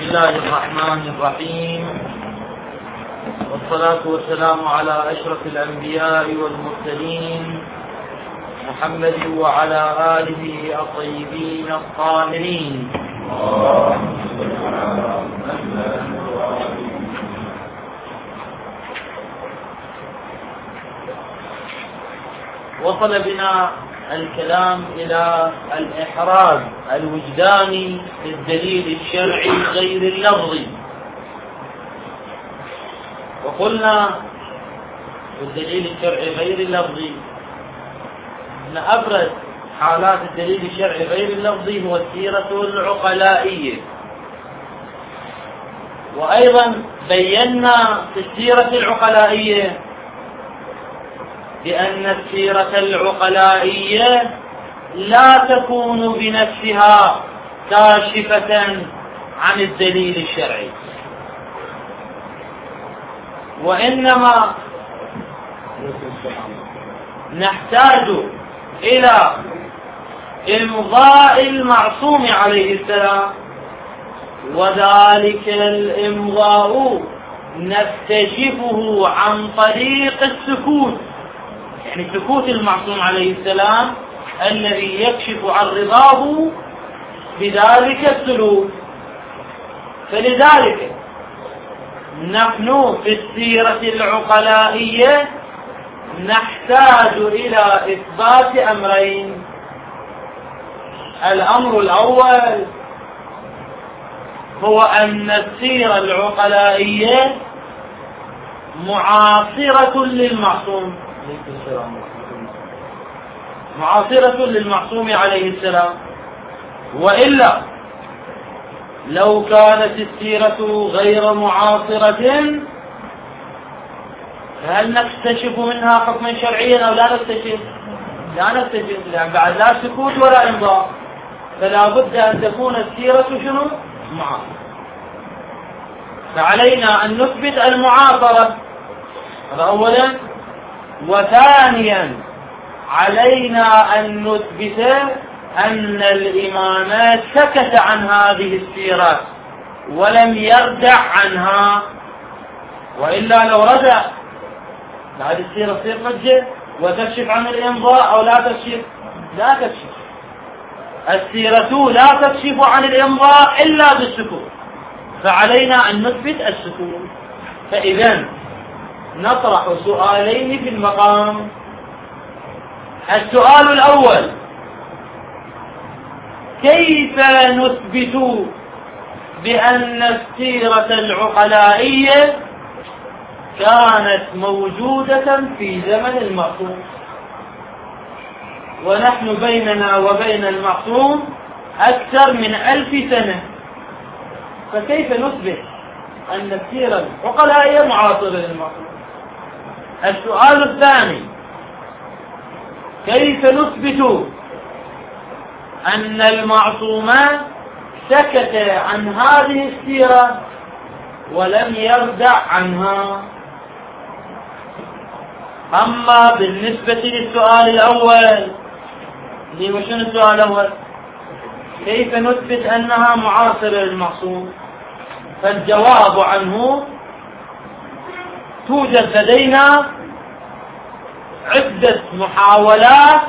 الله الرحمن الرحيم، والصلاة والسلام على أشرف الأنبياء والمرسلين محمد وعلى آله الطيبين الطاهرين. وصل بنا الكلام إلى الإحراز الوجداني للدليل الشرعي غير اللفظي، وقلنا الدليل الشرعي غير اللفظي أن أبرز حالات الدليل الشرعي غير اللفظي هو السيرة العقلائية. وأيضا بينا في السيرة العقلائية بأن السيرة العقلائية لا تكون بنفسها كاشفة عن الدليل الشرعي، وإنما نحتاج إلى إمضاء المعصوم عليه السلام، وذلك الإمضاء نكتشفه عن طريق السكوت، يعني سكوت المعصوم عليه السلام الذي يكشف عن رضاه بذلك السلوك. فلذلك نحن في السيرة العقلائية نحتاج إلى إثبات أمرين. الأمر الأول هو أن السيرة العقلائية معاصرة للمعصوم، معاصرة للمعصوم عليه السلام، وإلا لو كانت السيرة غير معاصرة فهل نكتشف منها حكما شرعيا أو لا نكتشف؟ لا نكتشف، لأن بعد لا سكوت ولا إمضاء، فلا بد أن تكون السيرة شنو؟ معاصرة. فعلينا أن نثبت المعاصرة، هذا أولا. وثانيا علينا أن نثبت أن الإمام سكت عن هذه السيرة ولم يردع عنها، وإلا لو ردع هذه السيرة تصير حجة وتكشف عن الإمضاء أو لا تكشف؟ لا تكشف. السيرة لا تكشف عن الإمضاء إلا بالسكوت، فعلينا أن نثبت السكوت. فإذا نطرح سؤالين في المقام. السؤال الأول: كيف نثبت بأن السيرة العقلائية كانت موجودة في زمن المعصوم، ونحن بيننا وبين المعصوم أكثر من 1000 سنة، فكيف نثبت أن السيرة العقلائية معاصرة للمعصوم؟ السؤال الثاني: كيف نثبت أن المعصوم سكت عن هذه السيرة ولم يردع عنها؟ أما بالنسبة للسؤال الأول، وشنو السؤال الأول؟ كيف نثبت أنها معاصرة للمعصوم؟ فالجواب عنه توجد لدينا عدة محاولات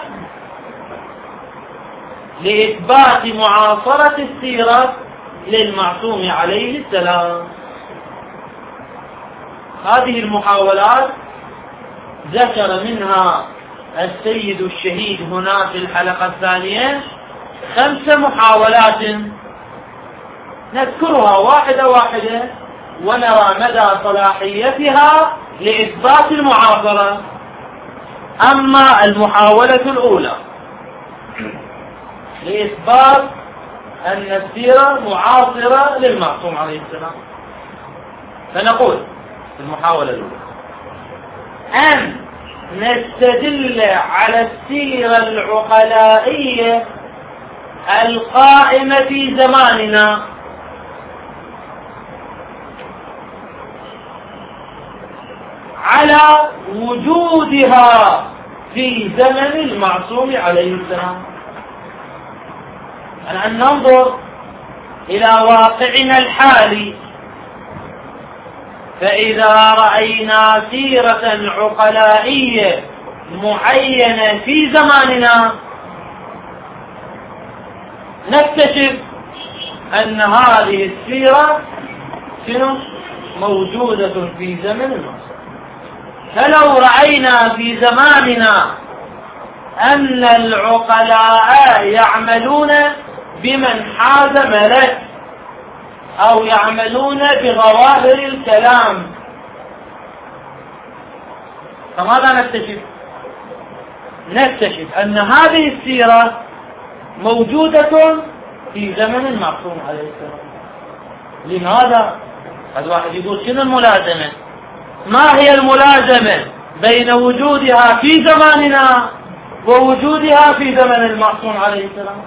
لإثبات معاصرة السيرة للمعصوم عليه السلام. هذه المحاولات ذكر منها السيد الشهيد هنا في الحلقة الثانية 5 محاولات، نذكرها واحدة واحدة ونرى مدى صلاحيتها لإثبات المعاصرة. أما المحاولة الأولى لإثبات أن السيرة معاصرة للمعصوم عليه السلام، فنقول في المحاولة الأولى أن نستدل على السيرة العقلائية القائمة في زماننا على وجودها في زمن المعصوم عليه السلام. أن ننظر إلى واقعنا الحالي، فإذا رأينا سيرة عقلائية معينة في زماننا نكتشف أن هذه السيرة موجودة في زمن المعصوم. فلو رأينا في زماننا أن العقلاء يعملون بمن حاز ملك أو يعملون بظواهر الكلام، فماذا نكتشف؟ نكتشف أن هذه السيرة موجودة في زمن المعصوم عليه السلام. لماذا؟ هذا واحد يقول شنو الملازمة؟ ما هي الملازمة بين وجودها في زماننا ووجودها في زمن المعصوم عليه السلام؟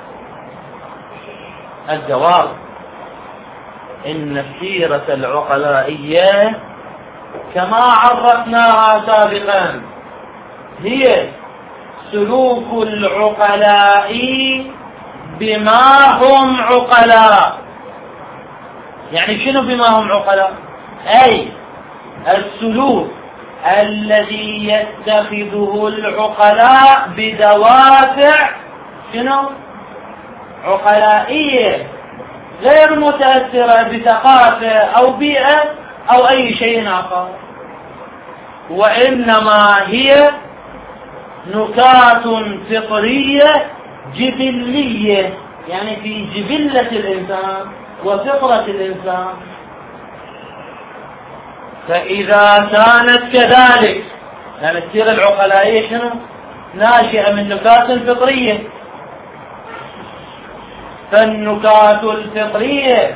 الجواب إن السيرة العقلائية كما عرفناها سابقا هي سلوك العقلاء بما هم عقلاء. يعني شنو بما هم عقلاء؟ أي السلوك الذي يتخذه العقلاء بدوافع شنو؟ عقلائية، غير متأثرة بثقافة أو بيئة أو أي شيء آخر، وإنما هي نكات فطرية جبلية، يعني في جبلة الإنسان وفطرة الإنسان. فإذا كانت كذلك، يعني السيرة العقلائية شنو؟ ناشئة من نكات فطرية، فالنكات الفطرية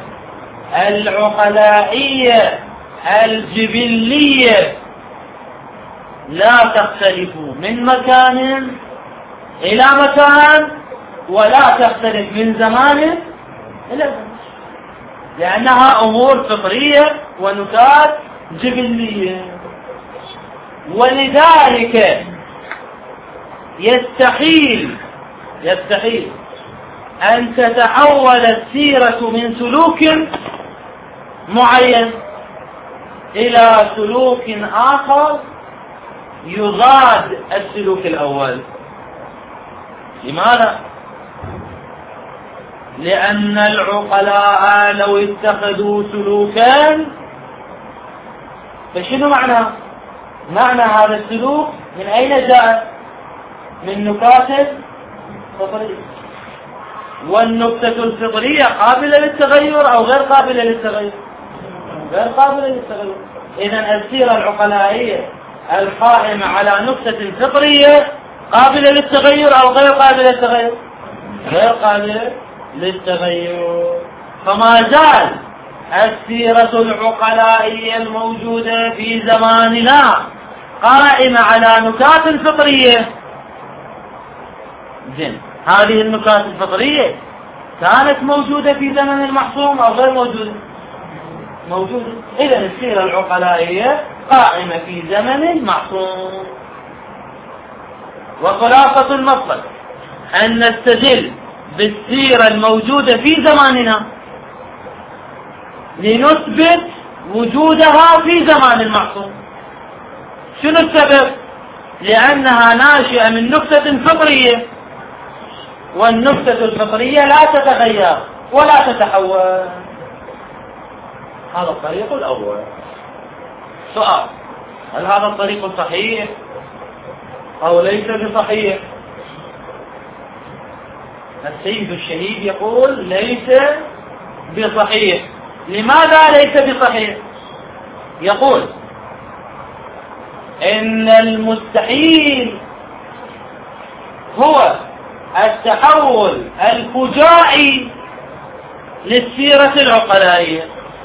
العقلائية الجبلية لا تختلف من مكان إلى مكان ولا تختلف من زمان إلى زمان، لأنها أمور فطرية ونكات جبلية. ولذلك يستحيل أن تتحول السيرة من سلوك معين إلى سلوك آخر يضاد السلوك الأول. لماذا؟ لأن العقلاء لو اتخذوا سلوكا فشنو معنى هذا السلوك؟ من أين جاء؟ من نكات فطرية، والنكتة الفطرية قابلة للتغير أو غير قابلة للتغير؟ غير قابلة للتغير. إذن السيرة العقلائية القائمة على نكتة فطرية قابلة للتغير أو غير قابلة للتغير؟ غير قابلة للتغير. فما زال السيرة العقلائية الموجودة في زماننا قائمة على نكات فطرية. زين، هذه النكات الفطرية كانت موجودة في زمن المعصوم أو غير موجودة؟ موجودة. إذن السيرة العقلائية قائمة في زمن معصوم. وخلاصة المطلب أن نستدل بالسيرة الموجودة في زماننا لنثبت وجودها في زمان المعصوم. شنو السبب؟ لأنها ناشئة من نكتة فطرية، والنكتة الفطرية لا تتغير ولا تتحول. هذا الطريق الأول. سؤال: هل هذا الطريق صحيح أو ليس بصحيح؟ السيد الشهيد يقول ليس بصحيح. لماذا ليس بصحيح؟ يقول إن المستحيل هو التحول الفجائي للسيرة العقلائية.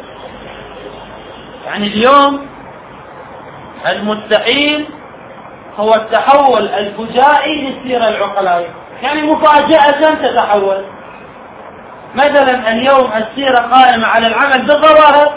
يعني اليوم المستحيل هو التحول الفجائي للسيرة العقلائية، يعني مفاجأة تتحول. مثلا اليوم السيرة قائمة على العمل بالظواهر،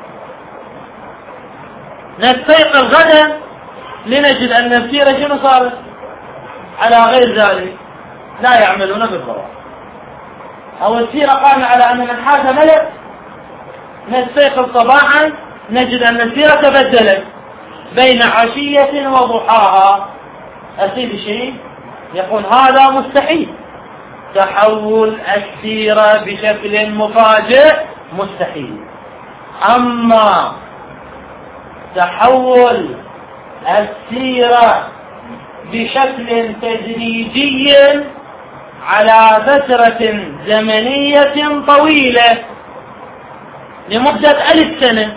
نستيقظ غدا لنجد أن السيرة شنو صارت؟ على غير ذلك، لا يعملون بالظواهر. أو السيرة قائمة على أن من حاز ملك نستيقظ صباحا نجد أن السيرة تبدلت بين عشية وضحاها. أسيد شيء يقول هذا مستحيل. تحول السيرة بشكل مفاجئ مستحيل. أما تحول السيرة بشكل تدريجي على فترة زمنية طويلة لمدة 1000 سنة،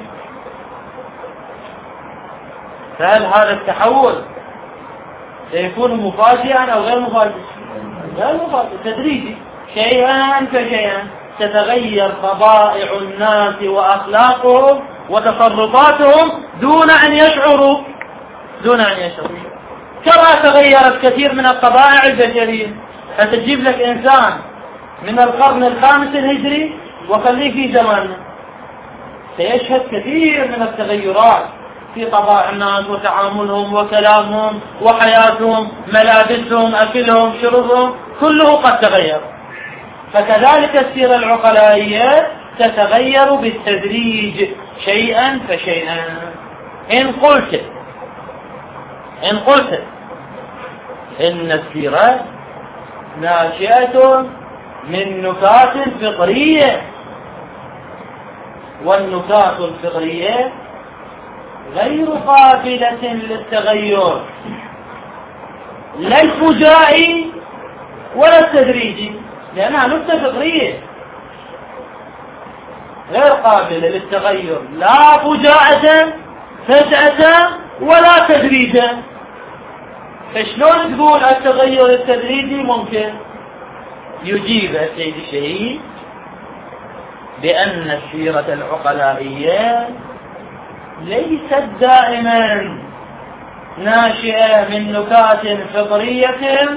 فهل هذا التحول سيكون مفاجئا أو غير مفاجئ؟ غير مفاجئ، تدريجي، شيئا فشيئا تتغير طبائع الناس وأخلاقهم وتصرفاتهم دون أن يشعروا. كما تغيرت كثير من الطبائع البشرية. فتجيب لك إنسان من القرن ال5 الهجري وخليه في زماننا سيشهد كثير من التغيرات في طبائع الناس وتعاملهم وكلامهم وحياتهم، ملابسهم، أكلهم، شربهم، كله قد تغير. فكذلك السيرة العقلائية تتغير بالتدريج شيئا فشيئا. إن قلت إن السيرة ناشئة من نكات فطرية، والنكات الفطرية غير قابلة للتغير، لا الفجائي ولا التدريجي، لأنها نكتة فطرية غير قابلة للتغير، لا فجأة ولا تدريجا. فشلون تقول التغير التدريجي ممكن؟ يجيب السيد الشهيد بأن السيرة العقلائية ليست دائما ناشئة من نكات فطرية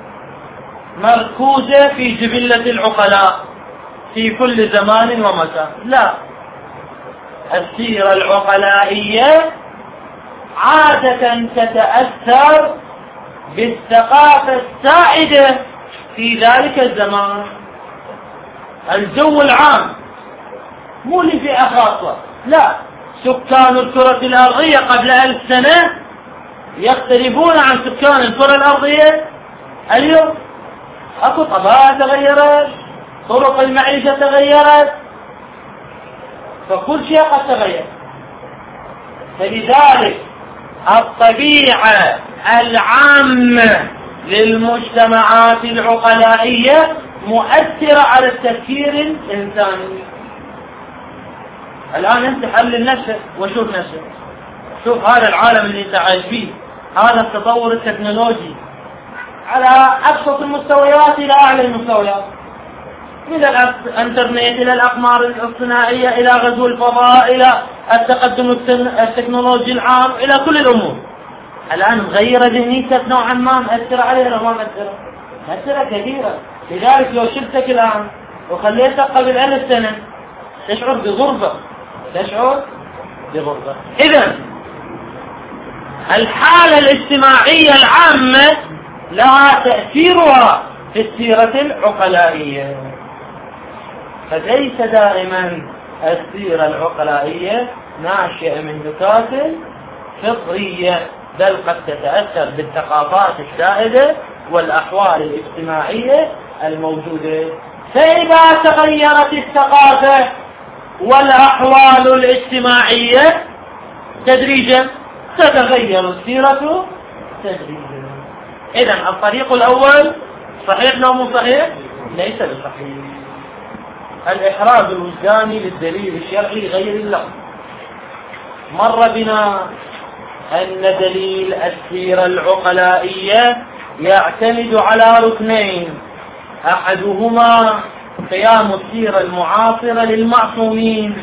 مركوزة في جبلة العقلاء في كل زمان ومكان. لا، السيرة العقلائية عادة تتأثر بالثقافة السائدة في ذلك الزمان، الجو العام، مو لفئة خاصة. لا، سكان الكرة الأرضية قبل 1000 سنة يختلفون عن سكان الكرة الأرضية اليوم. أكو طبائع تغيرت، طرق المعيشة تغيرت، فكل شيء قد تغير. فلذلك الطبيعة العامة للمجتمعات العقلائية مؤثرة على التفكير الإنساني. الآن أنت حلل نفسك وشوف نفسك، شوف هذا العالم اللي أنت عايش فيه، هذا التطور التكنولوجي على أبسط المستويات إلى أعلى المستويات، من الانترنت إلى الأقمار الصناعية إلى غزو الفضاء إلى التقدم التكنولوجي العام إلى كل الأمور. الآن مغيرة ذهنيتك نوعا ما، مأثرة عليها ولا ما مأثرة كثيرة. لذلك لو شفتك الآن وخليتك قبل 1000 سنة تشعر بغربة. إذن الحالة الاجتماعية العامة لها تأثيرها في السيرة العقلائية. فليس دائما السيرة العقلائية ناشئة من نكات فطرية، بل قد تتأثر بالثقافات السائدة والأحوال الاجتماعية الموجودة. فإذا تغيرت الثقافة والأحوال الاجتماعية تدريجا تتغير السيرة تدريجا. إذن الطريق الأول صحيح أو مو صحيح؟ ليس بصحيح. الإحراز الوجداني للدليل الشرعي غير اللفظ. مر بنا أن دليل السيرة العقلائية يعتمد على ركنين، أحدهما قيام السيرة المعاصرة للمعصومين.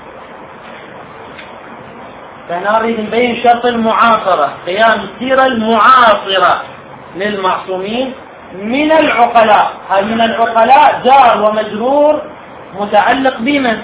فنريد نبين شرط المعاصرة، قيام السيرة المعاصرة للمعصومين من العقلاء. هل من العقلاء جار ومجرور متعلق بمن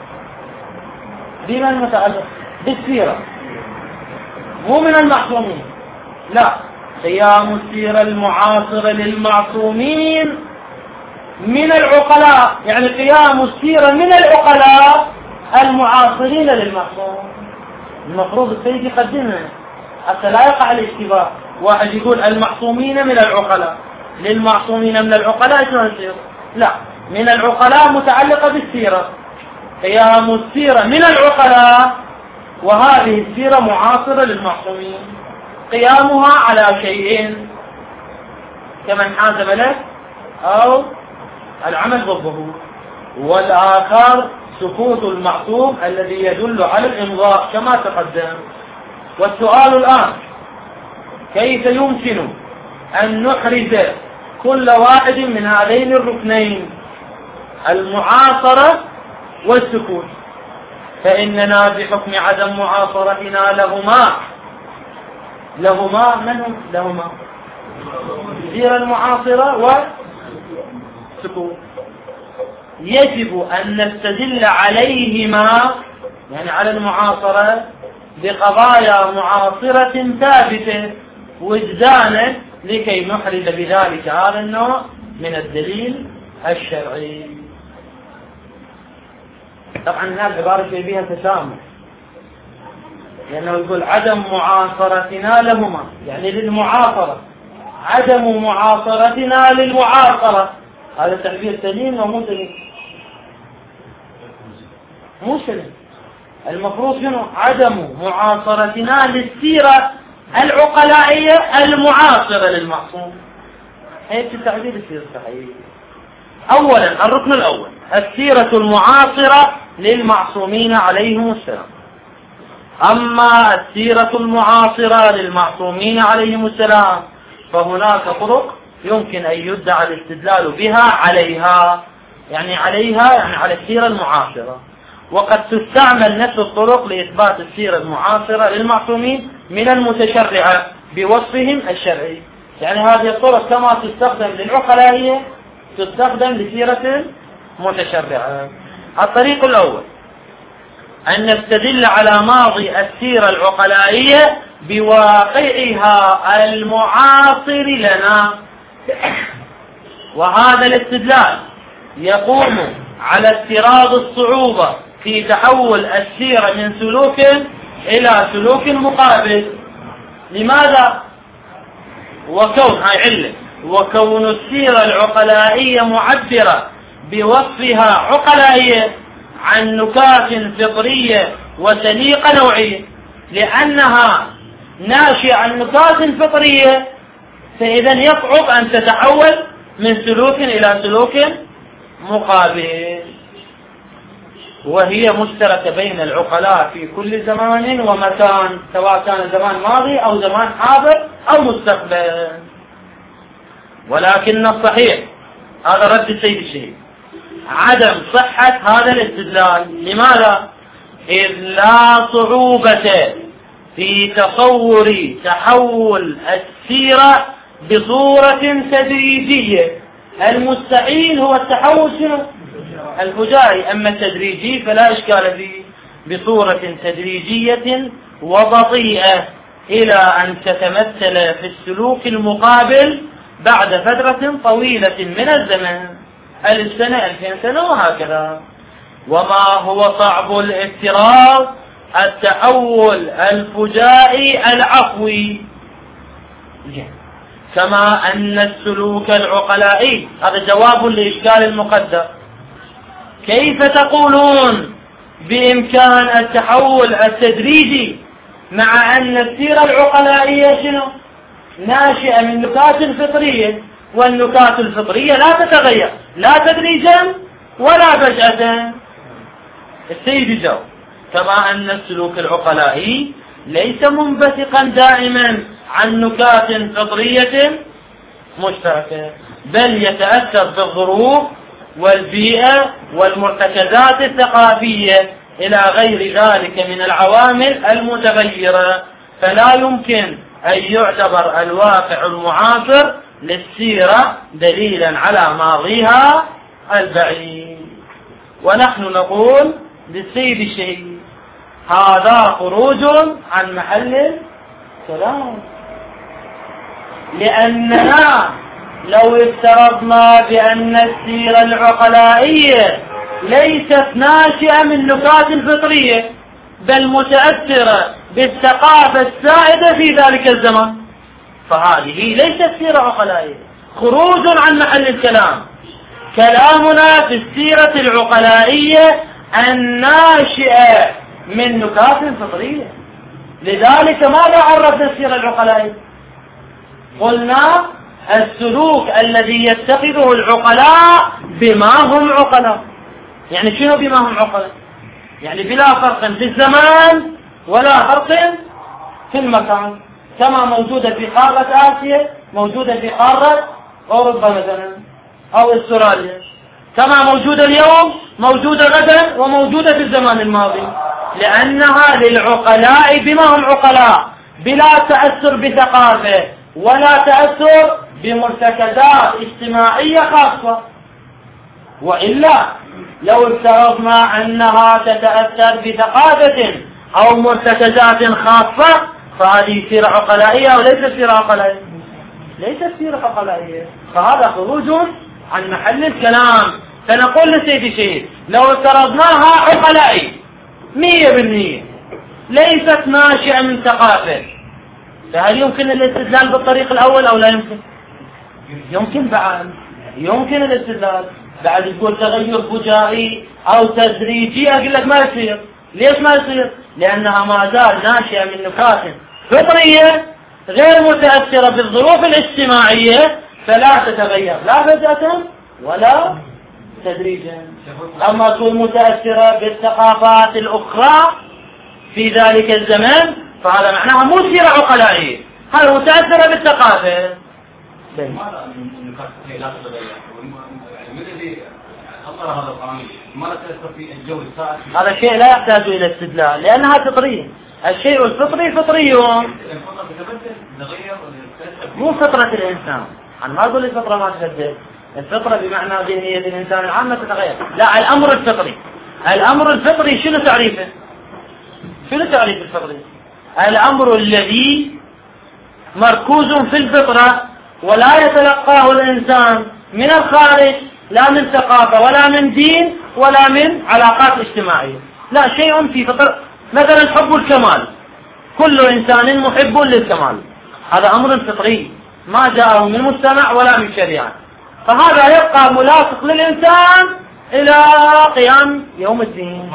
متعلق؟ بالسيرة، مو من المعصومين. لا، قيام السيرة المعاصرة للمعصومين من العقلاء، يعني قيام السيرة من العقلاء المعاصرين للمعصوم. المفروض السيد يقدمها حتى لا يقع الاشتباه. واحد يقول المعصومين من العقلاء، للمعصومين من العقلاء شلون يصير؟ لا، من العقلاء متعلقة بالسيرة، قيام السيرة من العقلاء، وهذه السيرة معاصرة للمعصومين. قيامها على شيئين: كمن حاز بلد أو العمل ضده، والآخر سكوت المعصوم الذي يدل على الإمضاء كما تقدم. والسؤال الآن: كيف يمكن أن نحرز كل واحد من هذين الركنين، المعاصرة والسكوت؟ فإننا بحكم عدم معاصرتنا لهما من هم؟ لهما السيرة المعاصرة والسكوت، يجب أن نستدل عليهما، يعني على المعاصرة، بقضايا معاصرة ثابتة وجدانا لكي نحرز بذلك هذا النوع من الدليل الشرعي. طبعا هذه العبارة في بها تسامح، لأنه يقول عدم معاصرتنا لهما، يعني للمعاصرة، عدم معاصرتنا للمعاصرة. هذا تعبير سليم ومو سليم؟ مو سليم. المفروض شنو؟ عدم معاصرتنا للسيرة العقلائية المعاصرة للمعصوم. هيك التعبير يصير صحيح. أولا الركن الأول: السيرة المعاصرة للمعصومين عليهم السلام. أما السيرة المعاصرة للمعصومين عليهم السلام فهناك طرق يمكن أن يدعى الاستدلال بها عليها، يعني على السيرة المعاصرة، وقد تستعمل نفس الطرق لإثبات السيرة المعاصرة للمعصومين من المتشرعة بوصفهم الشرعي. يعني هذه الطرق كما تستخدم للعقلائية تستخدم لسيرة متشرعة. الطريق الأول: أن نستدل على ماضي السيرة العقلائية بواقعها المعاصر لنا، وهذا الاستدلال يقوم على افتراض الصعوبة في تحول السيرة من سلوك إلى سلوك مقابل. لماذا؟ وكون السيرة العقلائية معبرة بوصفها عقلائية عن نكات فطرية وسليقة نوعية، لأنها ناشئة عن نكات فطرية، فإذا يصعب أن تتحول من سلوك إلى سلوك مقابل، وهي مشتركة بين العقلاء في كل زمان ومكان، سواء كان زمان ماضي أو زمان حاضر أو مستقبل. ولكن الصحيح، هذا رد السيد الشهيد، عدم صحة هذا الاستدلال. لماذا؟ إذ لا صعوبة في تصور تحول السيرة بصورة تدريجية. المستحيل هو التحول شنو؟ الفجائي. أما التدريجي فلا إشكال فيه، بصورة تدريجية وبطيئة إلى أن تتمثل في السلوك المقابل بعد فترة طويلة من الزمن، 1000 سنة 2000 سنة وهكذا. وما هو صعب الافتراض؟ التحول الفجائي العفوي، كما أن السلوك العقلائي. هذا جواب لإشكال المقدر. كيف تقولون بإمكان التحول التدريجي مع أن السيرة العقلائية شنو؟ ناشئة من نكات فطرية، والنكات الفطرية لا تتغير لا تدريجا ولا فجأة. السيد يجاوب: كما أن السلوك العقلائي ليس منبثقا دائما عن نكات فطرية مشتركة، بل يتأثر بالظروف والبيئة والمرتكزات الثقافية إلى غير ذلك من العوامل المتغيرة، فلا يمكن أن يعتبر الواقع المعاصر للسيرة دليلا على ماضيها البعيد. ونحن نقول للسيد الشهيد: هذا خروج عن محل الكلام، لأننا لو افترضنا بأن السيرة العقلائية ليست ناشئة من نكات الفطرية بل متأثرة بالثقافة السائدة في ذلك الزمان، فهذه ليست سيرة عقلائية، خروج عن محل الكلام. كلامنا في السيرة العقلائية الناشئة من نكات فطرية. لذلك ماذا عرفنا السيرة العقلائية؟ قلنا السلوك الذي يتخذه العقلاء بما هم عقلاء. يعني شنو بما هم عقلاء؟ يعني بلا فرق في الزمان ولا فرق في المكان، كما موجودة في قارة آسيا موجودة في قارة أوروبا مثلا أو استراليا، كما موجودة اليوم موجودة غدا وموجودة في الزمان الماضي، لأنها للعقلاء بما هم عقلاء، بلا تأثر بثقافة ولا تأثر بمرتكزات اجتماعية خاصة. وإلا لو افترضنا أنها تتأثر بثقافة أو مرتكزات خاصة فهذه سيرة عقلائية أو ليست سيرة عقلائية؟ ليست سيرة عقلائية، فهذا خروج عن محل الكلام. فنقول لسيدي الشهيد لو افترضناها عقلائية 100% ليست ناشئة من ثقافة، فهل يمكن الاستدلال بالطريق الأول أو لا يمكن؟ يمكن بعد، يمكن الاستدلال بعد. يقول تغير فجائي أو تدريجي، أقول لك ما يصير. ليش ما يصير؟ لأنها ما زال ناشئة من نكات فطرية غير متأثرة بالظروف الاجتماعية، فلا تتغير لا فجأة ولا تدريجا. أما تكون متأثرة بالثقافات الأخرى في ذلك الزمن فهذا معناها مو سيرة عقلائية، هذا متأثرة بالثقافة. لماذا النكات لا تتغير؟ من الذي أطر هذا القانون؟ لماذا تأثر في الجو السائد؟ هذا شيء لا يحتاج إلى استدلال لأنها فطرية. الشيء الفطري فطري. مو فطرة الإنسان، أنا ما أقول الفطرة ما تتغير، الفطرة بمعنى ذهنية الإنسان العامة تتغير، لا الأمر الفطري. الأمر الفطري شنو تعريفه؟ شنو تعريف الفطري؟ الأمر الذي مركوز في الفطرة ولا يتلقاه الإنسان من الخارج، لا من ثقافة ولا من دين ولا من علاقات اجتماعية، لا شيء في فطرة. مثلا حب الكمال، كل إنسان محب للكمال، هذا أمر فطري ما جاءه من مجتمع ولا من شريعة، فهذا يبقى ملاصق للإنسان إلى قيام يوم الدين.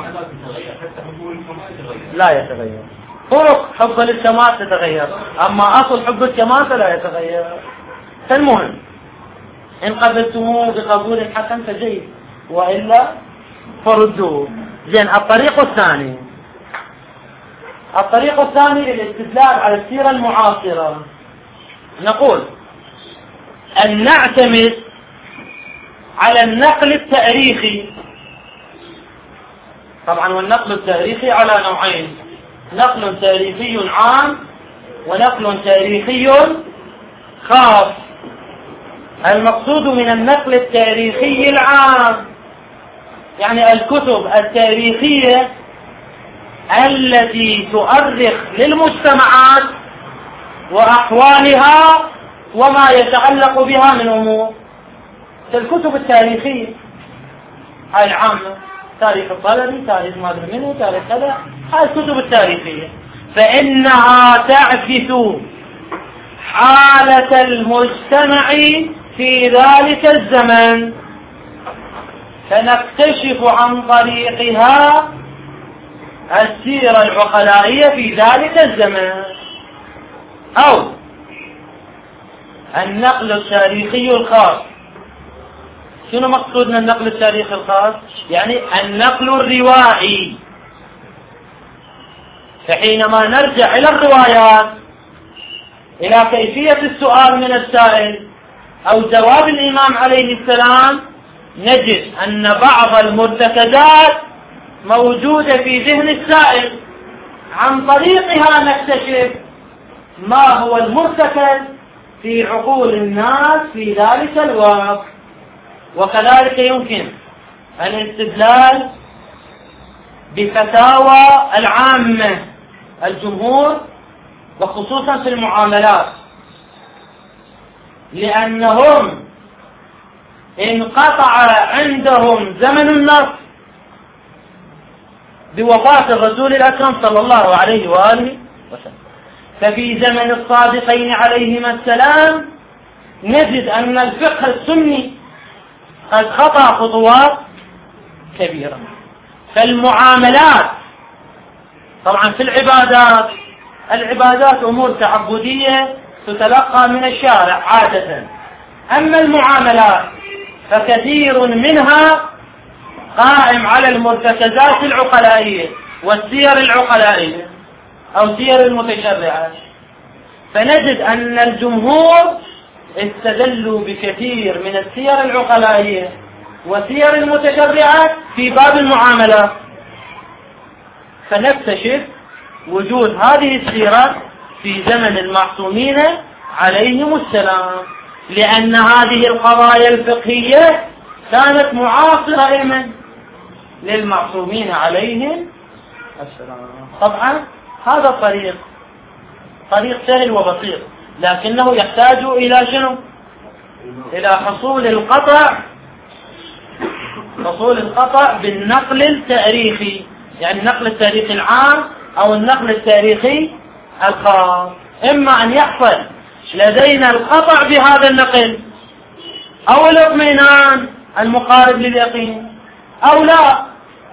لا يتغير، طرق حب للكمال تتغير، أما أصل حب الكمال فلا يتغير. فالمهم إن قبلتموه بقبول حسن فجيد، وإلا فردوه. زين، الطريق الثاني للاستدلال على السيرة المعاصرة، نقول أن نعتمد على النقل التاريخي. طبعا والنقل التاريخي على نوعين، نقل تاريخي عام ونقل تاريخي خاص. المقصود من النقل التاريخي العام يعني الكتب التاريخية التي تؤرخ للمجتمعات وأحوالها وما يتعلق بها من أمور. الكتب التاريخية هاي العامة، تاريخ الطلبي، تاريخ ما أدري منه، تاريخ كذا، هاي الكتب التاريخية، فإنها تعكس حالة المجتمع في ذلك الزمن، فنكتشف عن طريقها السيرة العقلائية في ذلك الزمن. أو النقل التاريخي الخاص. شنو مقصودنا النقل التاريخي الخاص؟ يعني النقل الروائي، فحينما نرجع إلى الروايات إلى كيفية السؤال من السائل أو جواب الإمام عليه السلام نجد أن بعض المرتكزات موجودة في ذهن السائل، عن طريقها نكتشف ما هو المرتكز في عقول الناس في ذلك الوقت. وكذلك يمكن الاستدلال بفتاوى العامة الجمهور وخصوصا في المعاملات. لأنهم انقطع عندهم زمن النصر بوفاة الرسول الأكرم صلى الله عليه وآله وسلم. ففي زمن الصادقين عليهما السلام نجد أن الفقه السني قد خطأ خطوات كبيرة. فالمعاملات طبعا في العبادات أمور تعبدية تتلقى من الشارع عادة، أما المعاملات فكثير منها قائم على المرتكزات العقلائية والسير العقلائية أو سير المتشرعات. فنجد أن الجمهور استدلوا بكثير من السير العقلائية وسير المتشرعات في باب المعاملات، فنكتشف وجود هذه السيرة في زمن المعصومين عليهم السلام، لأن هذه القضايا الفقهية كانت معاصرة للمعصومين عليهم السلام. طبعا هذا الطريق طريق سهل وبسيط، لكنه يحتاج إلى شنو؟ إلى حصول القطع بالنقل التاريخي، يعني النقل التاريخي العام أو النقل التاريخي الخاص. إما أن يحصل لدينا القطع بهذا النقل أو الاطمئنان المقارب لليقين، أو لا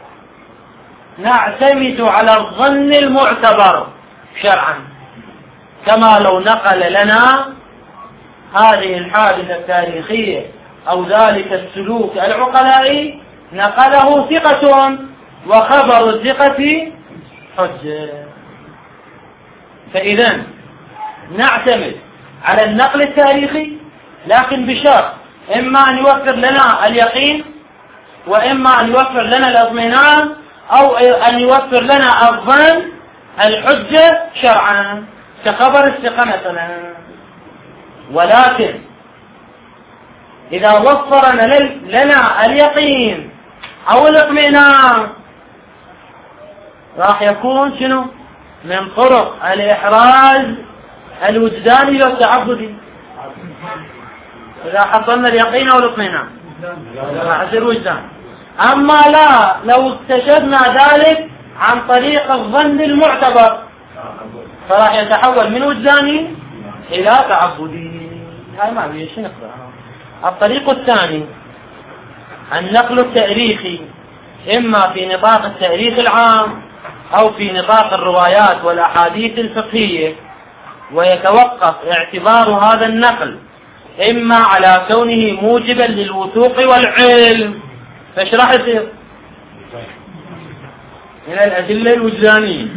نعتمد على الظن المعتبر شرعا، كما لو نقل لنا هذه الحادثة التاريخية أو ذلك السلوك العقلائي نقله ثقة وخبر الثقة حجة. فإذا نعتمد على النقل التاريخي، لكن بشرط إما أن يوفر لنا اليقين، وإما أن يوفر لنا الاطمئنان، أو أن يوفر لنا الظن الحجة شرعا كخبر الثقة مثلا. ولكن إذا وفر لنا اليقين أو الاطمئنان راح يكون شنو؟ من طرق الإحراز الوجداني والتعبدي. إذا حصلنا اليقين أو الاطمئنان راح يصير وجدان. أما لا، لو اكتشفنا ذلك عن طريق الظن المعتبر فراح يتحول من وجداني إلى تعبدي. هاي ما بيش نقرأ. الطريق الثاني النقل التاريخي، إما في نطاق التاريخ العام أو في نطاق الروايات والأحاديث الفقهية، ويتوقف اعتبار هذا النقل إما على كونه موجبا للوثوق والعلم، فايش راح يصير؟ من الأدلة الوجدانية،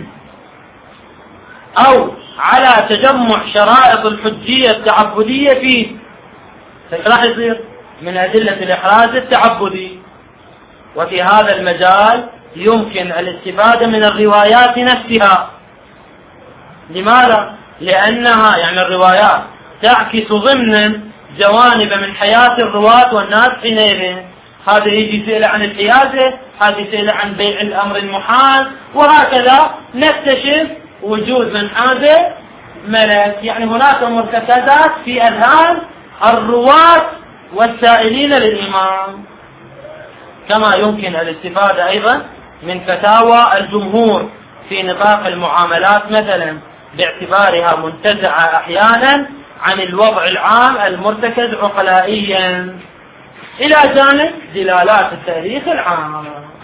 أو على تجمع شرائط الحجية التعبدية فيه، فايش راح يصير؟ من أدلة الإحراز التعبدي. وفي هذا المجال يمكن الاستفادة من الروايات نفسها. لماذا؟ لأنها يعني الروايات تعكس ضمنا جوانب من حياة الرواة والناس حينئذ. هذا يجي يسأل عن الحيازة، هذا يسأل عن بيع الأمر المحال، وهكذا نكتشف وجود من هذا ملك. يعني هناك مرتكزات في أذهان الرواة والسائلين للإمام. كما يمكن الاستفادة أيضا من فتاوى الجمهور في نطاق المعاملات مثلا، باعتبارها منتزعة أحيانا عن الوضع العام المرتكز عقلائيا، إلى جانب دلالات التاريخ العام.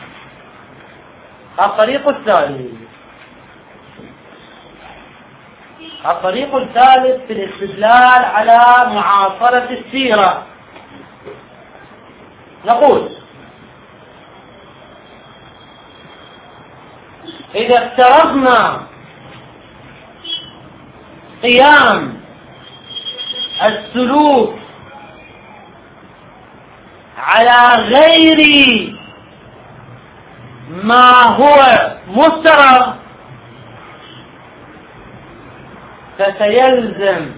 الطريق الثالث في الاستدلال على معاصرة السيرة، نقول إذا افترضنا قيام السلوك على غير ما هو مفترض، فسيلزم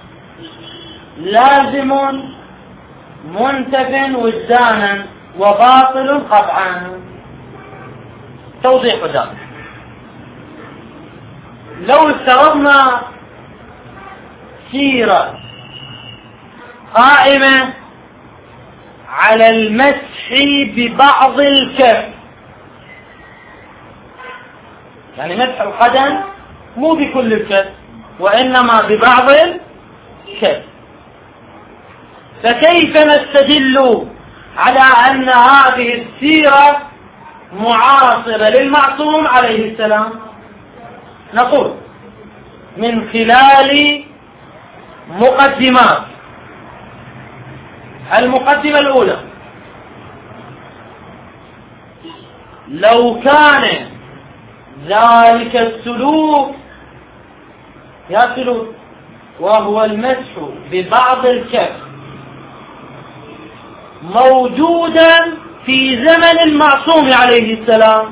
لازم منتف وجدانا وباطل قطعا. توضيح ذلك: لو افترضنا سيرة قائمة على المسح ببعض الكف، يعني مسح القدم مو بكل الكف وإنما ببعض الكف. فكيف نستدل على أن هذه السيرة معاصرة للمعصوم عليه السلام؟ نقول من خلال مقدمات. المقدمة الأولى: لو كان ذلك السلوك وهو المسح ببعض الكف موجودا في زمن المعصوم عليه السلام،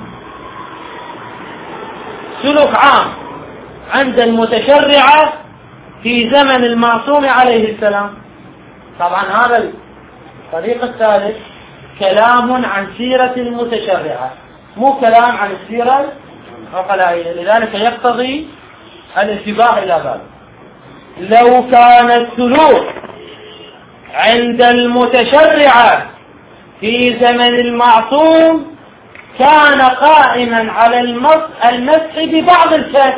سلوك عام عند المتشرعة في زمن المعصوم عليه السلام. طبعا هذا الطريق الثالث كلام عن سيرة المتشرعة، مو كلام عن السيرة العقلائية، لذلك يقتضي الانتباه إلى ذلك. لو كان السلوك عند المتشرعة في زمن المعصوم كان قائما على المسح ببعض الكف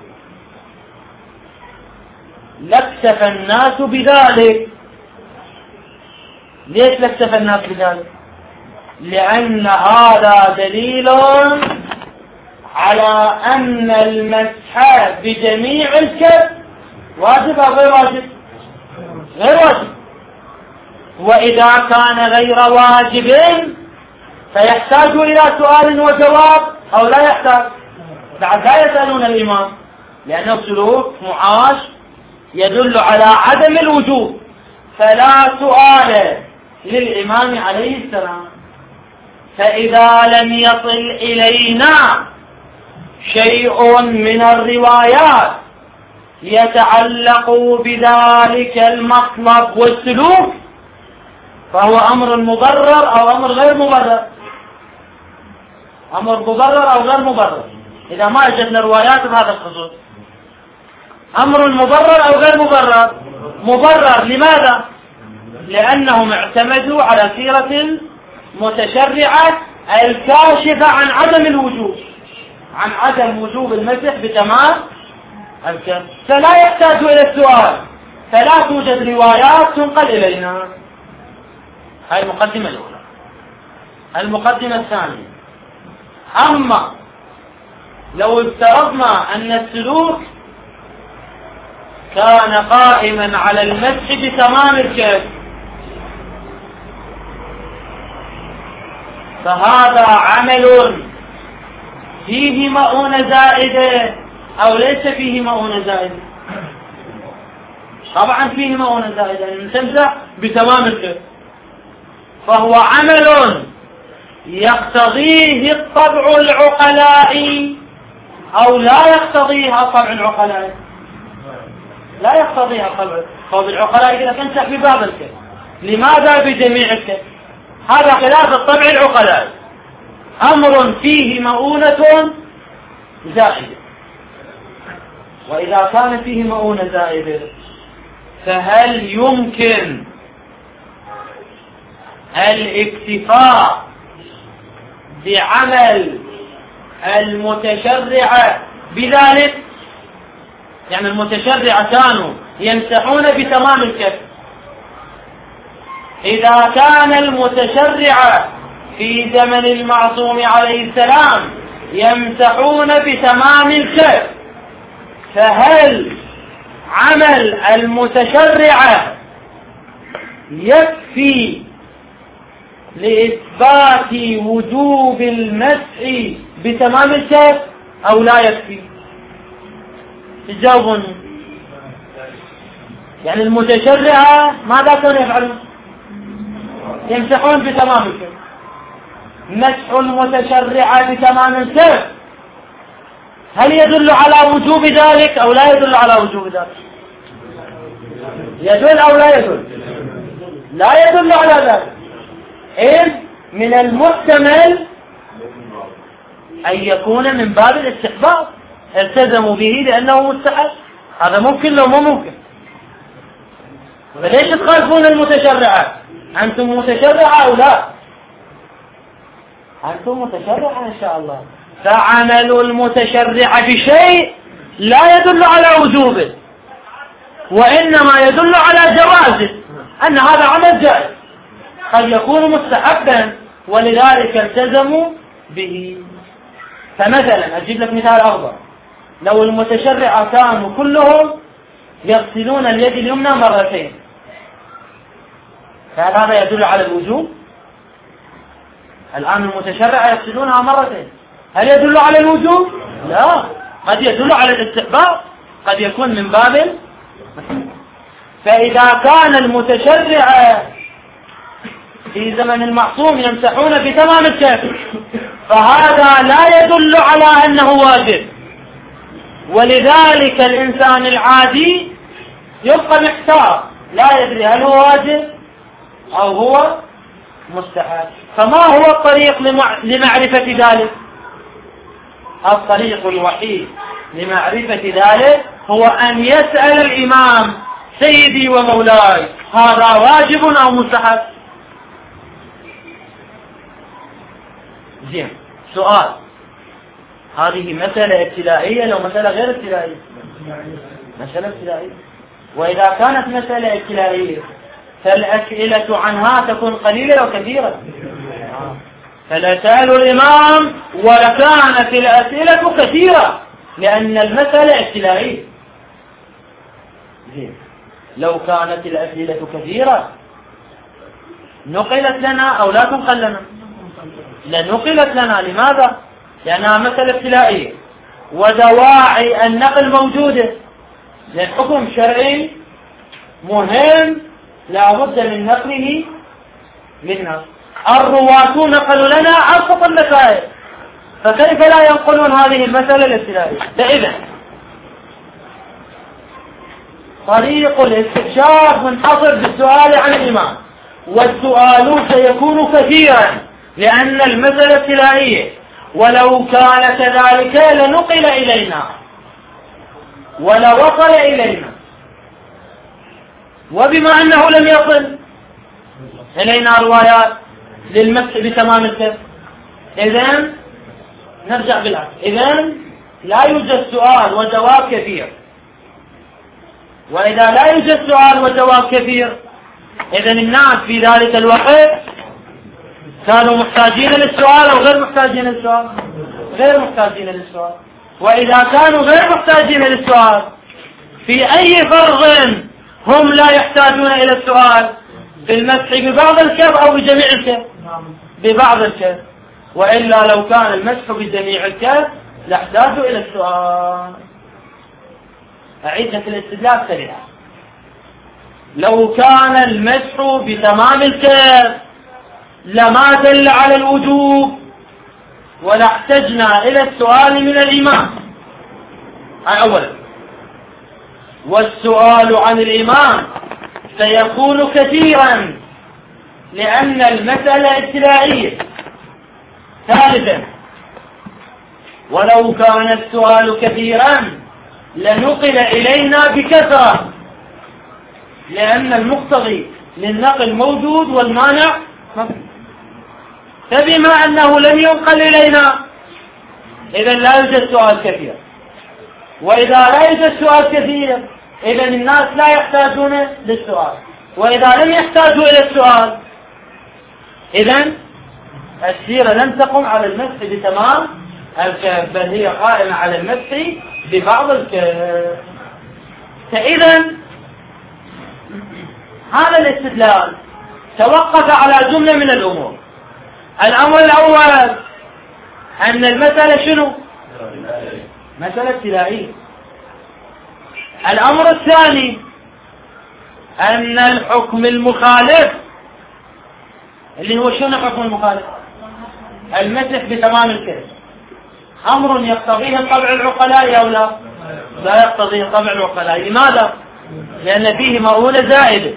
لاكتفى الناس بذلك. ليش لاكتفى الناس بذلك؟ لأن هذا دليل على أن المسح بجميع الكف واجب أو غير واجب؟ غير واجب. وإذا كان غير واجب فيحتاج إلى سؤال وجواب أو لا يحتاج؟ بعد لا يسألون الإمام، لأنه سلوك معاش يدل على عدم الوجوب، فلا سؤال للإمام عليه السلام. فإذا لم يصل إلينا شيء من الروايات يتعلق بذلك المطلب والسلوك فهو أمر مبرر أو أمر غير مبرر. أمر مبرر أو غير مبرر إذا ما أجدنا روايات بهذا الخصوص. أمر مبرر أو غير مبرر؟ مبرر. لماذا؟ لأنهم اعتمدوا على سيرة المتشرعة الكاشفة عن عدم الوجوب، عن عدم وجوب المسح بتمام الكف، فلا يحتاج إلى السؤال، فلا توجد روايات تنقل إلينا. هذه المقدمة الأولى. المقدمة الثانية: أما لو افترضنا أن السلوك كان قائما على المسح بتمام الكف، فهذا عمل فيه مؤونة زائدة أو ليس فيه مؤونة زائدة؟ طبعا فيه مؤونة زائدة، أن تمسح بتمام الكف، فهو عمل يقتضيه الطبع العقلائي أو لا يقتضيها الطبع العقلائي؟ لا يقتضيها الطبع العقلائي إذا تمسح ببعض الكف. لماذا بجميع الكف؟ هذا خلاف الطبع العقلائي، أمر فيه مؤونة زائدة. وإذا كان فيه مؤونة زائدة فهل يمكن الاكتفاء بعمل المتشرع بذلك؟ يعني المتشرع كانوا يمسحون بتمام الكف، إذا كان المتشرع في زمن المعصوم عليه السلام يمسحون بتمام الكف، فهل عمل المتشرع يكفي لإثبات وجوب المسح بتمام الكف أو لا يكفي؟ تجاوبون. يعني المتشرعة ماذا كانوا يفعلون؟ يمسحون بتمام الكف. مسح المتشرعة بتمام الكف هل يدل على وجوب ذلك أو لا يدل على وجوب ذلك؟ يدل أو لا يدل؟ لا يدل على ذلك، إذ من المحتمل أن يكون من باب الاستحباب، التزموا به لأنه مستحب. هذا ممكن لو مو ممكن. فليش تخالفون المتشرعة؟ أنتم متشرعة أو لا؟ أنتم متشرعة إن شاء الله. فعمل المتشرع بشيء لا يدل على وجوبه، وإنما يدل على جوازه، أن هذا عمل جائز، قد يكون مستحبا ولذلك التزموا به. فمثلا أجيب لك مثال أفضل، لو المتشرع كانوا كلهم يغسلون اليد اليمنى مرتين، فهل هذا يدل على الوجوب؟ الآن المتشرع يغسلونها مرتين، هل يدل على الوجوب؟ لا، قد يدل على الاستحباب، قد يكون من باب. فإذا كان المتشرع في زمن المعصوم يمسحون بتمام الكف، فهذا لا يدل على أنه واجب، ولذلك الإنسان العادي يبقى محتار لا يدري هل هو واجب أو هو مستحب. فما هو الطريق لمعرفة ذلك؟ الطريق الوحيد لمعرفة ذلك هو أن يسأل الإمام: سيدي ومولاي، هذا واجب أو مستحب؟ زين، سؤال، هذه مسألة ابتدائية لو مسألة غير ابتدائية؟ مسألة ابتدائية. وإذا كانت مسألة ابتدائية فالأسئلة عنها تكون قليلة أو كثيرة؟ فلسأل الإمام ولكانت الأسئلة كثيرة لأن المسألة ابتدائية. زين، لو كانت الأسئلة كثيرة نقلت لنا أو لا تنقل لنا؟ لنقلت لنا. لماذا؟ لأنها مسألة ابتدائية ودواعي النقل موجودة، لأن حكم شرعي مهم لا بد من نقله للناس. الرواة نقلوا لنا أبسط المسائل، فكيف لا ينقلون هذه المسألة الابتدائية؟ فإذا طريق الاستكشاف منحصر بالسؤال عن الإمام، والسؤال سيكون كثيرا لأن المسألة ابتدائية، ولو كان كذلك لنقل إلينا ولوصل إلينا، وبما أنه لم يصل إلينا روايات للمسح بتمام الكف، إذن نرجع بالعكس، إذن لا يوجد سؤال وجواب كثير. وإذا لا يوجد سؤال وجواب كثير إذن الناس في ذلك الوقت كانوا محتاجين للسؤال أو غير محتاجين للسؤال؟ غير محتاجين للسؤال. وإذا كانوا غير محتاجين للسؤال في أي فرض هم لا يحتاجون إلى السؤال؟ في المسح ببعض الكف أو بجميع الكف؟ ببعض الكف. وإلا لو كان المسح بجميع الكف لاحتاجوا إلى السؤال. أعيد لك الاستدلال سريعا. لو كان المسح بتمام الكف لما دل على الوجوب ولا احتجنا إلى السؤال من الإمام. أولا، والسؤال عن الإمام سيكون كثيرا لأن المسألة ابتدائية. ثالثا، ولو كان السؤال كثيرا لنقل إلينا بكثرة لأن المقتضي للنقل موجود والمانع مفقود. فبما أنه لم ينقل إلينا إذن لا يوجد سؤال كثير، وإذا لا يوجد سؤال كثير إذن الناس لا يحتاجون للسؤال، وإذا لم يحتاجوا إلى السؤال إذن السيرة لن تقم على المسح بتمام الكف، بل هي قائمة على المسح ببعض الكف. فإذا هذا الاستدلال توقف على جملة من الأمور. الأمر الأول أن المسألة شنو؟ مسألة ابتدائية. الأمر الثاني أن الحكم المخالف اللي هو شنو حكم المخالف؟ المسح بتمام الكف أمر يقتضيه طبع العقلاء أو لا؟ لا يقتضيه طبع العقلاء. لماذا؟ لأن فيه مؤونة زائدة.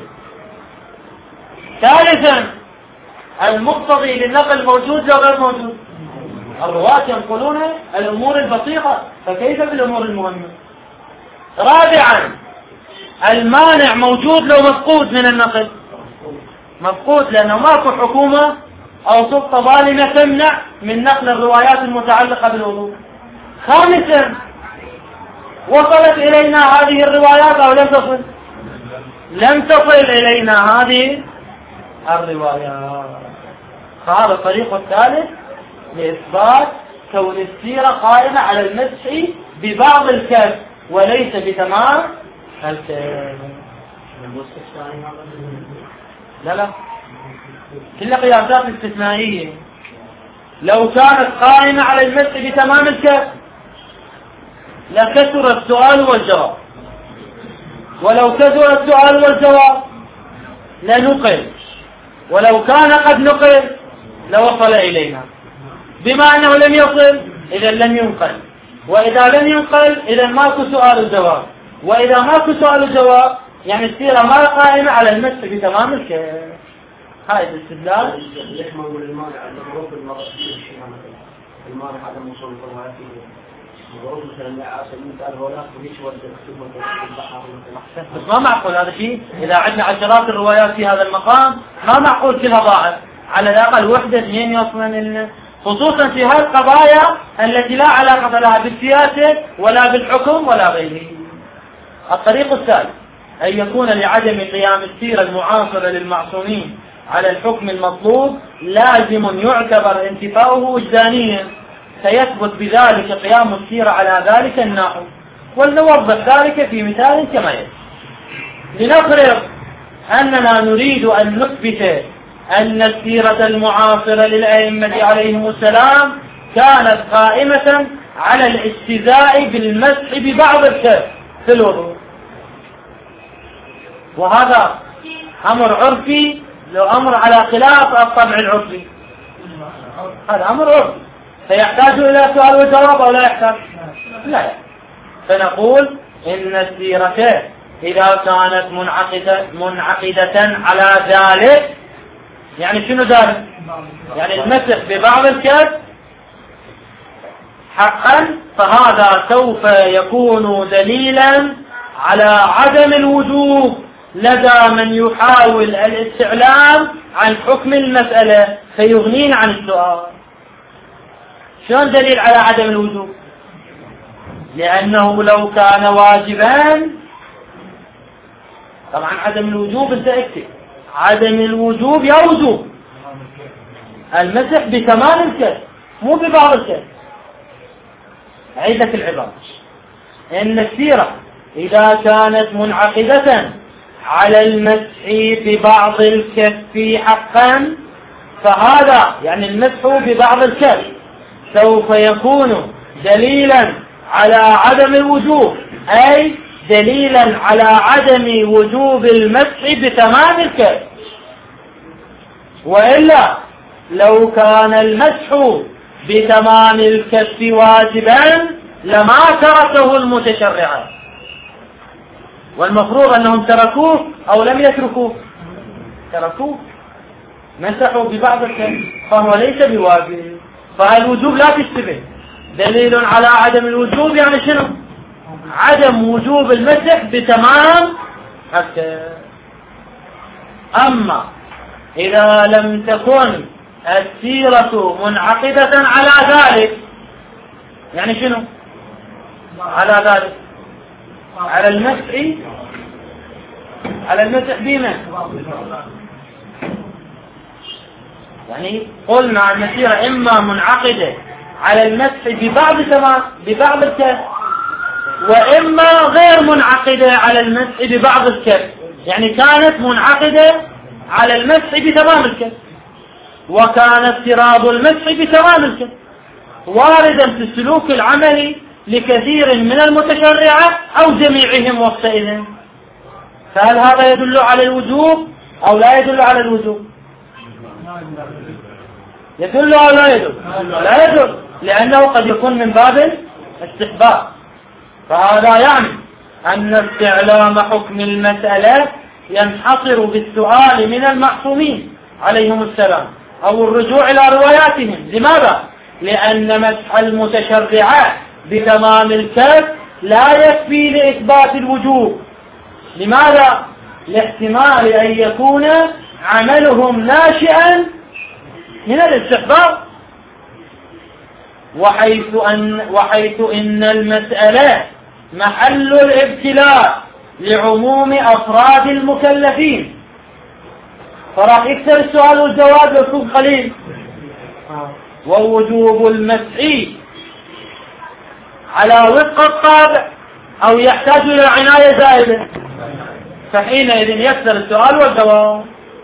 ثالثا، المقتضي للنقل موجود أو غير موجود؟ الرواة ينقلون الأمور البسيطة، فكيف بالأمور المهمة؟ رابعا، المانع موجود لو مفقود من النقل، مفقود لأنه ماكو حكومة أو سلطة ظالمة تمنع من نقل الروايات المتعلقة بالوضوء. خامسا، وصلت إلينا هذه الروايات أو لم تصل؟ لم تصل إلينا هذه الروايات. هذا الطريق الثالث لإثبات كون السيرة قائمة على المسح ببعض الكف وليس بتمام الكف. لا كلها قياسات استثنائية. لو كانت قائمة على المسح بتمام الكف لكثر السؤال والجواب، ولو كثر السؤال والجواب لنقل، ولو كان قد نقل لوصل إلينا. بما أنه لم يصل إذا لم ينقل، وإذا لم ينقل إذا ماكو سؤال وجواب، وإذا ماكو سؤال وجواب يعني السيرة ما قائمة على المسح بتمام الكف. هاي الاستدلال. ليش ما نقول المانع المعروف المانع عدم وصول الروايات المعروف مثلا عاصمين قال هو لا فيش ورد مكتوب البحر بس ما معقول هذا شيء. إذا عندنا عشرات الروايات في هذا المقام ما معقول كلها ضاعت، على الأقل وحدة اثنين يوصلن لنا، خصوصا في هذه القضايا التي لا علاقة لها بالسياسة ولا بالحكم ولا غيره. الطريق الثالث أن يكون لعدم قيام السيرة المعاصرة للمعصومين على الحكم المطلوب لازم يعتبر انتفاؤه وجدانيا، سيثبت بذلك قيام السيرة على ذلك النحو. ولنوضح ذلك في مثال كما يلي. لنفرض أننا نريد أن نثبت أن السيرة المعاصرة للأئمة عليهم السلام كانت قائمة على الاستيذاء بالمسح ببعض الكف في الوضوء، وهذا أمر عرفي، لو أمر على خلاف الطبع العرفي، هذا أمر عرفي فيحتاج إلى سؤال وجواب أو لا يحتاج؟ لا يحتاج. فنقول إن السيرة إذا كانت منعقدة على ذلك، يعني شنو ذلك؟ يعني المسح ببعض الكف حقا، فهذا سوف يكون دليلا على عدم الوجوب لدى من يحاول الاستعلام عن حكم المسألة فيغنينا عن السؤال. شلون دليل على عدم الوجوب؟ لأنه لو كان واجبا، طبعا عدم الوجوب انت اكتب عدم الوجوب يا وجوب المسح بتمام الكف مو ببعض الكف. عيدك العبارة، إن السيرة إذا كانت منعقدة على المسح ببعض الكف حقا، فهذا يعني المسح ببعض الكف سوف يكون دليلا على عدم الوجوب، أي دليلا على عدم وجوب المسح بتمام الكف. وإلا لو كان المسح بتمام الكف واجبا لما تركه المتشرعون، والمفروض أنهم تركوه أو لم يتركوه؟ تركوه، مسحوا ببعض الكف، فهو ليس بواجب. فالوجوب لا تشتبه، دليل على عدم الوجوب يعني شنو؟ عدم وجوب المسح بتمام الكف. أما إذا لم تكن السيرة منعقدة على ذلك، يعني شنو؟ على ذلك على المسح بما يعني قلنا أن السيرة إما منعقدة على المسح ببعض الكف، وإما غير منعقدة على المسح ببعض الكف، يعني كانت منعقدة على المسح بتمام الكف، وكان افتراض المسح بتمام الكف واردا في السلوك العملي لكثير من المتشرعة أو جميعهم وقتئذ. فهل هذا يدل على الوجوب أو لا يدل على الوجوب؟ يدل أو لا يدل؟ لا يدل، لأنه قد يكون من باب الاستحباب. فهذا يعني أن استعلام حكم المسألة ينحصر بالسؤال من المعصومين عليهم السلام أو الرجوع إلى رواياتهم. لماذا؟ لأن مسح المتشرعات بتمام الكف لا يكفي لإثبات الوجوب، لماذا؟ لاحتمال أن يكون عملهم ناشئا من الاستحضار، وحيث إن المسألة محل الابتلاء لعموم أفراد المكلفين، فراح يكثر السؤال والجواب يكون قليل. ووجوب المسح على وفق الطابع أو يحتاج إلى عناية زائدة، فحينئذ يكثر السؤال والجواب.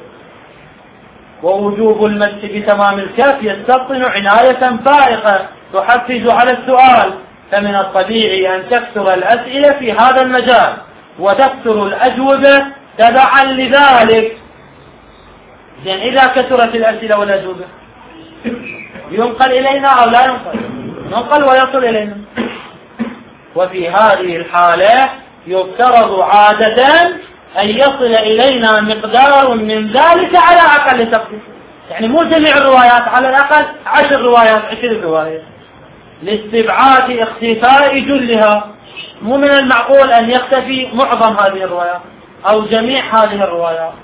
ووجوب المسح بتمام الكف يستبطن عناية فائقة تحفز على السؤال، فمن الطبيعي أن تكثر الأسئلة في هذا المجال وتكثر الأجوبة تبعا لذلك. إذا كثرت الأسئلة والأجوبة ينقل إلينا أو لا ينقل؟ ننقل ويصل إلينا. وفي هذه الحالة يفترض عادة أن يصل إلينا مقدار من ذلك على أقل تقدير، يعني مو جميع الروايات، على الأقل 10 روايات 20 رواية، لاستبعاد اختفاء جلها. مو من المعقول أن يختفي معظم هذه الروايات أو جميع هذه الروايات،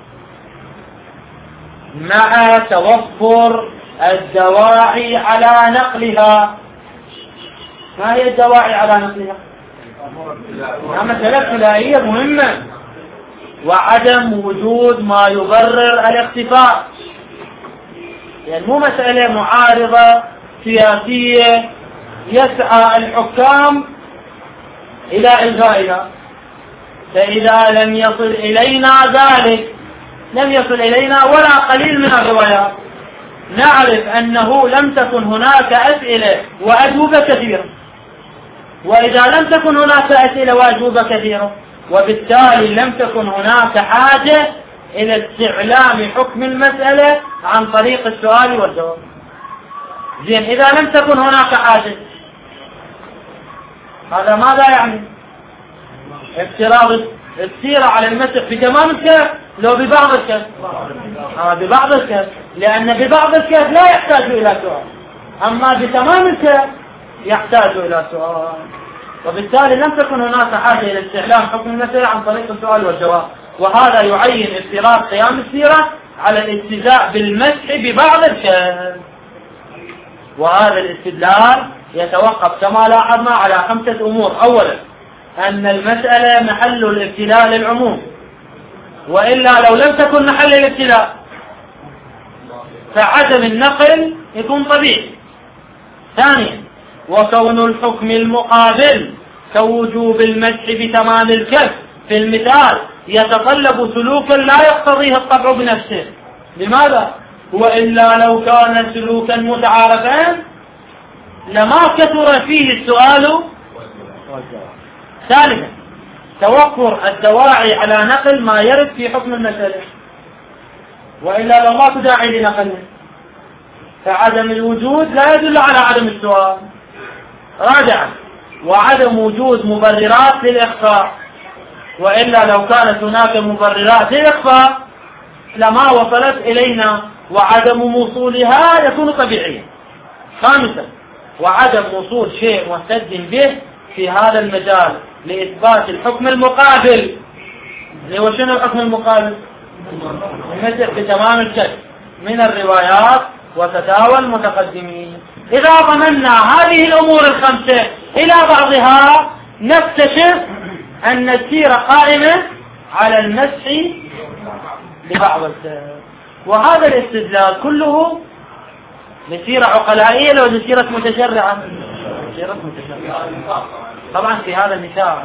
مع توفر الدواعي على نقلها. ما هي الدواعي على نقلها؟ مسألة ابتدائية مهمة. وعدم وجود ما يبرر الاختفاء، يعني مو مسألة معارضة سياسية يسعى الحكام إلى إلغائها، فإذا لم يصل إلينا ذلك لم يصل إلينا ولا قليل من الروايات، نعرف أنه لم تكن هناك أسئلة وأجوبة كثيرة. وإذا لم تكن هناك أسئلة وأجوبة كثيرة وبالتالي لم تكن هناك حاجة إلى استعلام حكم المسألة عن طريق السؤال والجواب. زين، إذا لم تكن هناك حاجة هذا ماذا يعني؟ افتراض السيرة على المسح بتمام الكهف لو ببعض الكهف؟ ببعض الكهف، لأن ببعض الكهف لا يحتاج إلى سؤال، أما بتمام الكهف يحتاج إلى سؤال، وبالتالي لم تكن هناك حاجة إلى استعلام حكم المسألة عن طريق السؤال والجواب. وهذا يعين افتراض قيام السيرة على الاستهزاء بالمسح ببعض الكهف. وهذا الاستدلال يتوقف كما لاحظنا على 5 أمور. أولا، أن المسألة محل الابتلاء للعموم، وإلا لو لم تكن محل الابتلاء فعدم النقل يكون طبيعي. ثانيا، وكون الحكم المقابل كوجوب المسح بتمام الكف في المثال يتطلب سلوكا لا يقتضيه الطبع بنفسه. لماذا؟ وإلا لو كان سلوكا متعارفا لما كثر فيه السؤال. ثالثا، توفر الدواعي على نقل ما يرد في حكم المسألة، وإلا لو ما تداعي لنقله فعدم الوجود لا يدل على عدم السؤال. رابعا، وعدم وجود مبررات للإخفاء، وإلا لو كانت هناك مبررات للإخفاء لما وصلت إلينا، وعدم وصولها يكون طبيعيا. خامسا، وعدم وصول شيء محتج به في هذا المجال لإثبات الحكم المقابل. وشنو الحكم المقابل؟ المسح بتمام الكشف من الروايات وتداول المتقدمين. إذا ضمننا هذه الأمور الخمسة إلى بعضها نكتشف أن السيرة قائمة على المسح ببعض الكهف. وهذا الاستدلال كله لسيرة عقلائية لو لسيرة متشرعة؟ سيرة متشرعة طبعا في هذا المثال.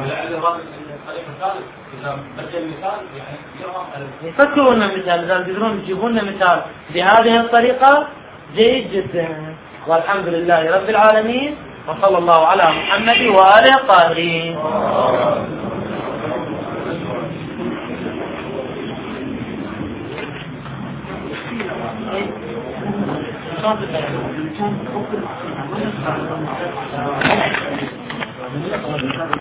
يفكروا لنا مثال، إذا يقدرون يجيبون لنا مثال بهذه الطريقة جيد جدا. والحمد لله رب العالمين، وصلى الله على محمد وآله الطاهرين.